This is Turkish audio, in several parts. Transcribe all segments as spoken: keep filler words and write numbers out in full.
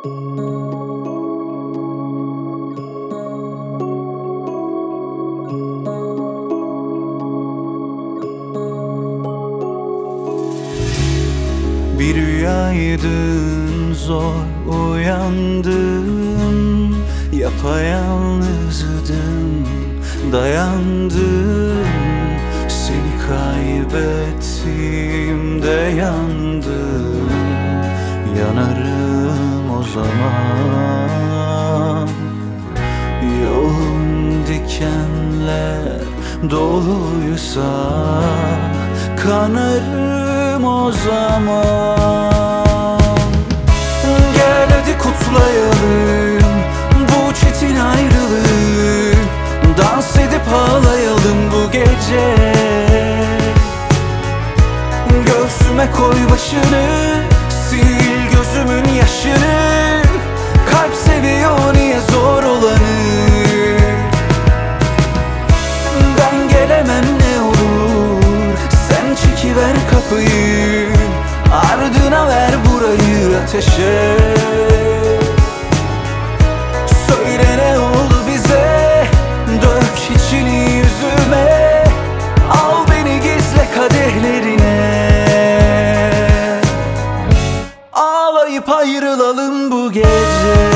Bir rüyaydın, zor uyandım, yapayalnızdım, dayandım. Seni kaybettiğimde yandım, yanarım o zaman. Yolum dikenler doluysa kanarım o zaman. Gel hadi kutlayalım bu çetin ayrılığı, dans edip ağlayalım bu gece. Göğsüme koy başını, sil gözümün yaşını. Kalp seviyor niye zor olanı. Ben gelemem ne olur, sen çekiver kapıyı, ardına ver burayı ateşe. Söyle ne oldu bize, dök içini yüzüme, al beni gizle kadehlerine. Ağlayıp ayrılalım bu gece.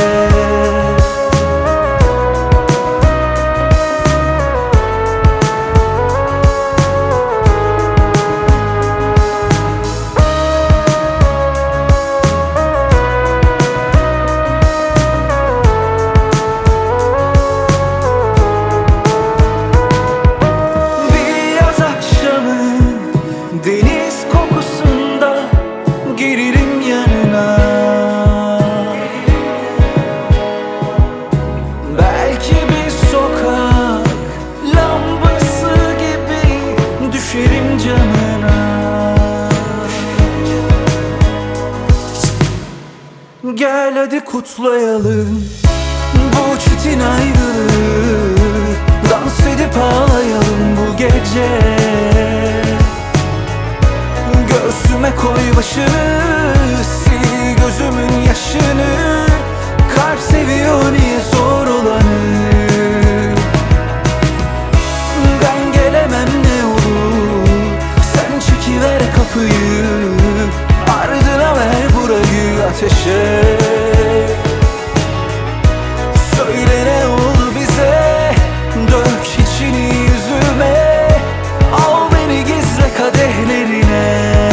Deniz kokusunda gelirim yanına. Belki bir sokak lambası gibi düşerim camına. Gel hadi kutlayalım bu çetin ayrılığı, dans edip ağlayalım bu gece. Göğsüme koy başını, sil gözümün yaşını. Kalp seviyor niye zor olanı. Ben gelemem ne olur, sen çekiver kapıyı, ardına ver burayı ateşe. Söyle ne oldu bize, dök içini yüzüme, al beni gizle kadehlerine.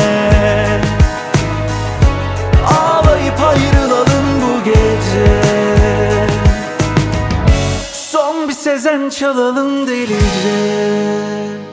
Ayrılalım bu gece, son bir sezen çalalım delice.